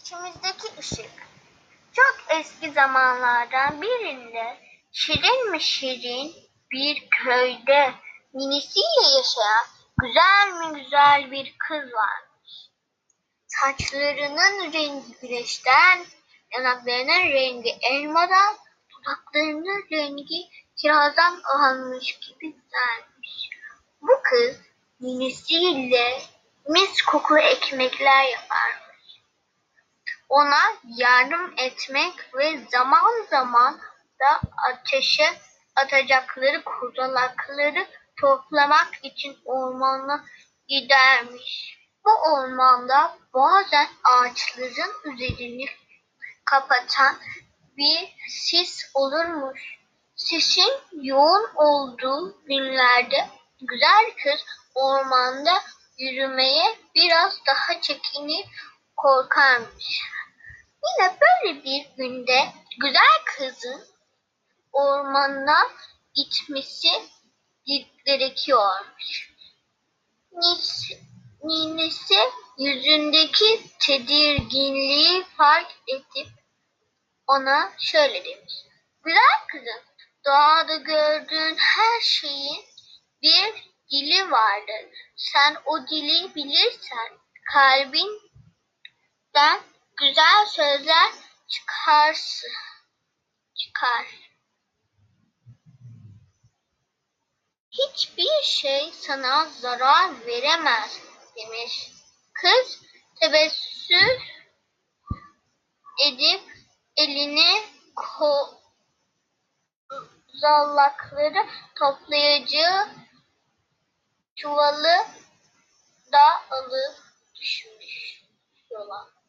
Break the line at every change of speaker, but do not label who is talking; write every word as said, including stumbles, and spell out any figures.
İçimizdeki ışık. Çok eski zamanlardan birinde şirin mi şirin bir köyde ninesiyle yaşayan güzel mi güzel bir kız varmış. Saçlarının rengi güneşten, yanaklarının rengi elmadan, dudaklarının rengi kirazdan almış gibi güzelmiş. Bu kız ninesiyle mis kokulu ekmekler yaparmış. Ona yardım etmek ve zaman zaman da ateşe atacakları kozalakları toplamak için ormana gidermiş. Bu ormanda bazen ağaçların üzerini kapatan bir sis olurmuş. Sisin yoğun olduğu günlerde güzel kız ormanda yürümeye biraz daha çekinir, korkarmış. Yine böyle bir günde güzel kızın ormana gitmesi gerekiyormuş. Ninesi yüzündeki tedirginliği fark edip ona şöyle demiş. Güzel kızım, doğada gördüğün her şeyin bir dili vardır. Sen o dili bilirsen kalbinden güzel sözler çıkarsın, çıkar. Hiçbir şey sana zarar veremez demiş. Kız tebessüm edip elini kozalakları toplayacağı çuvalı da alıp düşmüş yola.